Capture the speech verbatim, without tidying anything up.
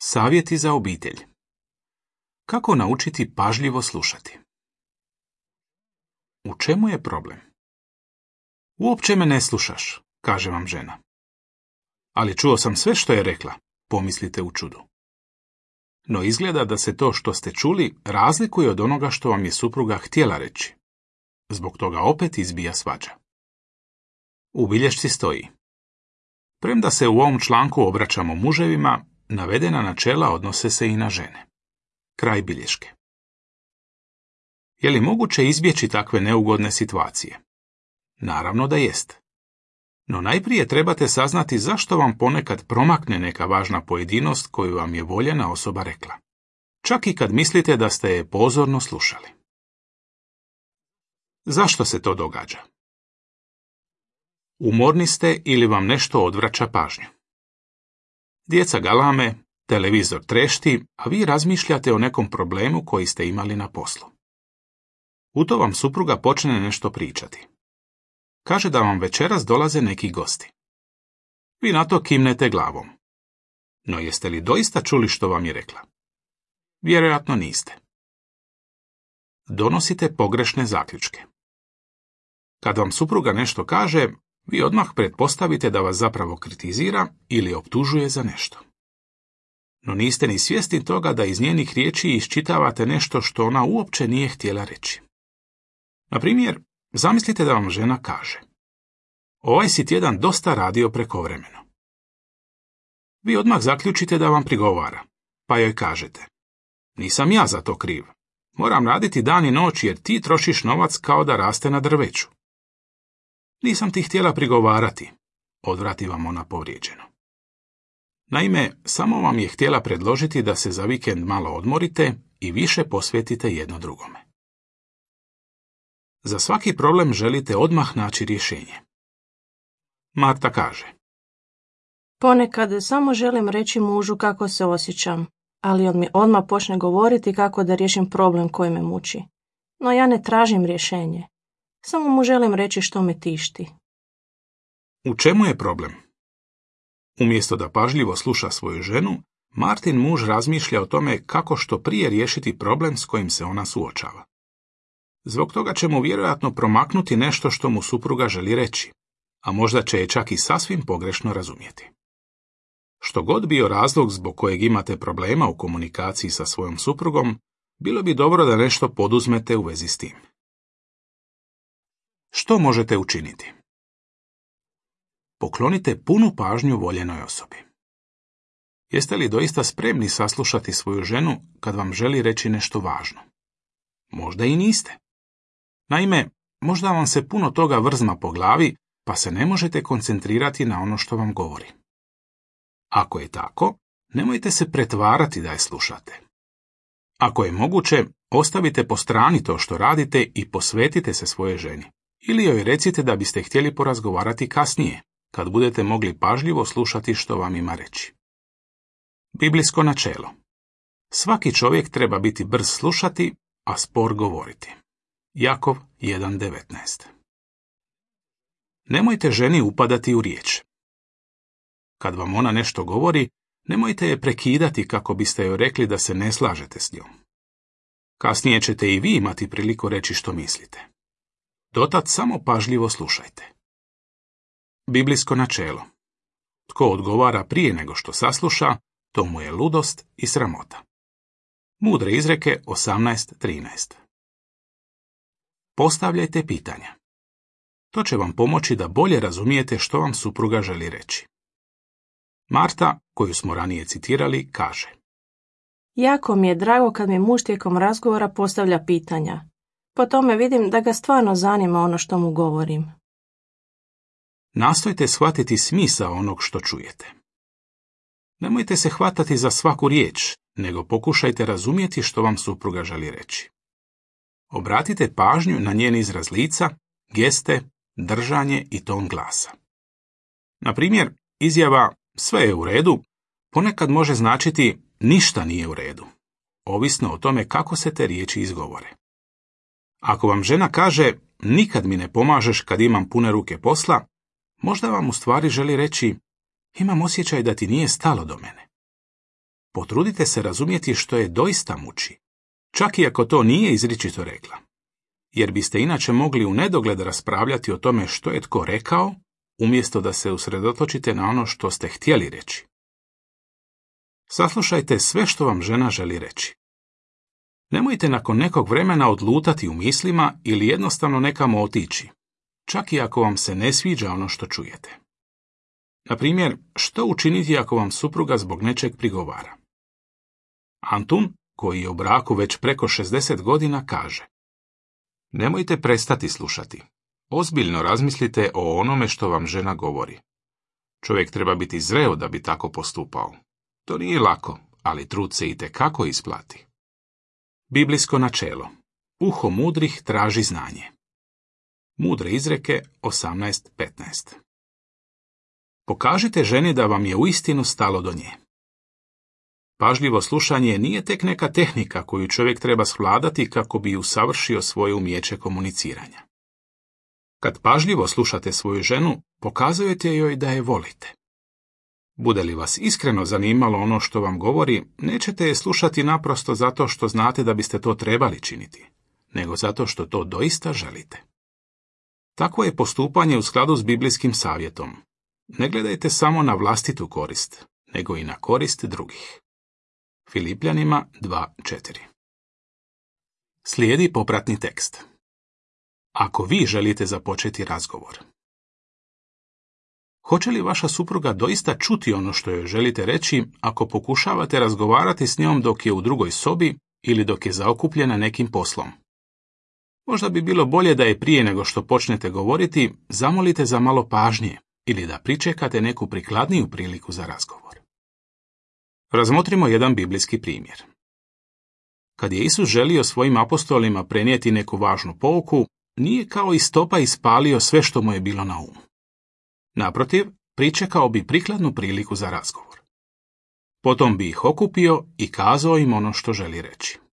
Savjeti za obitelj. Kako naučiti pažljivo slušati? U čemu je problem? Uopće me ne slušaš, kaže vam žena. Ali čuo sam sve što je rekla, pomislite u čudu. No izgleda da se to što ste čuli razlikuje od onoga što vam je supruga htjela reći. Zbog toga opet izbija svađa. U bilješci stoji: premda se u ovom članku obraćamo muževima, navedena načela odnose se i na žene. Kraj bilješke. Je li moguće izbjeći takve neugodne situacije? Naravno da jest. No najprije trebate saznati zašto vam ponekad promakne neka važna pojedinost koju vam je voljena osoba rekla. Čak i kad mislite da ste je pozorno slušali. Zašto se to događa? Umorni ste ili vam nešto odvraća pažnju. Djeca galame, televizor trešti, a vi razmišljate o nekom problemu koji ste imali na poslu. U to vam supruga počne nešto pričati. Kaže da vam večeras dolaze neki gosti. Vi na to kimnete glavom. No jeste li doista čuli što vam je rekla? Vjerojatno niste. Donosite pogrešne zaključke. Kad vam supruga nešto kaže, vi odmah pretpostavite da vas zapravo kritizira ili optužuje za nešto. No niste ni svjesni toga da iz njenih riječi iščitavate nešto što ona uopće nije htjela reći. Na primjer, zamislite da vam žena kaže: ovaj si tjedan dosta radio prekovremeno. Vi odmah zaključite da vam prigovara, pa joj kažete: nisam ja za to kriv. Moram raditi dan i noć jer ti trošiš novac kao da raste na drveću. Nisam ti htjela prigovarati, odvrati vam ona povrijeđeno. Naime, samo vam je htjela predložiti da se za vikend malo odmorite i više posvetite jedno drugome. Za svaki problem želite odmah naći rješenje. Marta kaže: ponekad samo želim reći mužu kako se osjećam, ali on mi odmah počne govoriti kako da riješim problem koji me muči. No ja ne tražim rješenje. Samo mu želim reći što me tišti. U čemu je problem? Umjesto da pažljivo sluša svoju ženu, Martin muž razmišlja o tome kako što prije riješiti problem s kojim se ona suočava. Zbog toga će mu vjerojatno promaknuti nešto što mu supruga želi reći, a možda će je čak i sasvim pogrešno razumjeti. Što god bio razlog zbog kojeg imate problema u komunikaciji sa svojom suprugom, bilo bi dobro da nešto poduzmete u vezi s tim. Što možete učiniti? Poklonite punu pažnju voljenoj osobi. Jeste li doista spremni saslušati svoju ženu kad vam želi reći nešto važno? Možda i niste. Naime, možda vam se puno toga vrzma po glavi, pa se ne možete koncentrirati na ono što vam govori. Ako je tako, nemojte se pretvarati da je slušate. Ako je moguće, ostavite po strani to što radite i posvetite se svojoj ženi. Ili joj recite da biste htjeli porazgovarati kasnije, kad budete mogli pažljivo slušati što vam ima reći. Biblijsko načelo. Svaki čovjek treba biti brz slušati, a spor govoriti. Jakov jedan devetnaest. Nemojte ženi upadati u riječ. Kad vam ona nešto govori, nemojte je prekidati kako biste joj rekli da se ne slažete s njom. Kasnije ćete i vi imati priliku reći što mislite. Dotad samo pažljivo slušajte. Biblijsko načelo. Tko odgovara prije nego što sasluša, to mu je ludost i sramota. Mudre izreke osamnaest trinaest. Postavljajte pitanja. To će vam pomoći da bolje razumijete što vam supruga želi reći. Marta, koju smo ranije citirali, kaže: jako mi je drago kad mi muž tijekom razgovora postavlja pitanja. Po tome vidim da ga stvarno zanima ono što mu govorim. Nastojte shvatiti smisao onog što čujete. Nemojte se hvatati za svaku riječ, nego pokušajte razumjeti što vam supruga želi reći. Obratite pažnju na njen izraz lica, geste, držanje i ton glasa. Na primjer, izjava sve je u redu ponekad može značiti ništa nije u redu, ovisno o tome kako se te riječi izgovore. Ako vam žena kaže nikad mi ne pomažeš kad imam pune ruke posla, možda vam u stvari želi reći imam osjećaj da ti nije stalo do mene. Potrudite se razumjeti što je doista muči, čak i ako to nije izričito rekla, jer biste inače mogli u nedogled raspravljati o tome što je tko rekao, umjesto da se usredotočite na ono što ste htjeli reći. Saslušajte sve što vam žena želi reći. Nemojte nakon nekog vremena odlutati u mislima ili jednostavno nekamo otići, čak i ako vam se ne sviđa ono što čujete. Na primjer, što učiniti ako vam supruga zbog nečeg prigovara? Antun, koji je u braku već preko šezdeset godina, kaže: nemojte prestati slušati. Ozbiljno razmislite o onome što vam žena govori. Čovjek treba biti zreo da bi tako postupao. To nije lako, ali trud se itekako isplati. Biblijsko načelo. Uho mudrih traži znanje. Mudre izreke osamnaest petnaest. Pokažite ženi da vam je uistinu stalo do nje. Pažljivo slušanje nije tek neka tehnika koju čovjek treba svladati kako bi usavršio svoje umijeće komuniciranja. Kad pažljivo slušate svoju ženu, pokazujete joj da je volite. Bude li vas iskreno zanimalo ono što vam govori, nećete je slušati naprosto zato što znate da biste to trebali činiti, nego zato što to doista želite. Takvo je postupanje u skladu s biblijskim savjetom. Ne gledajte samo na vlastitu korist, nego i na korist drugih. Filipljanima dva četiri. Slijedi popratni tekst. Ako vi želite započeti razgovor. Hoće li vaša supruga doista čuti ono što joj želite reći ako pokušavate razgovarati s njom dok je u drugoj sobi ili dok je zaokupljena nekim poslom? Možda bi bilo bolje da je prije nego što počnete govoriti zamolite za malo pažnje ili da pričekate neku prikladniju priliku za razgovor. Razmotrimo jedan biblijski primjer. Kad je Isus želio svojim apostolima prenijeti neku važnu pouku, nije kao iz topa ispalio sve što mu je bilo na umu. Naprotiv, pričekao bi prikladnu priliku za razgovor. Potom bi ih okupio i kazao im ono što želi reći.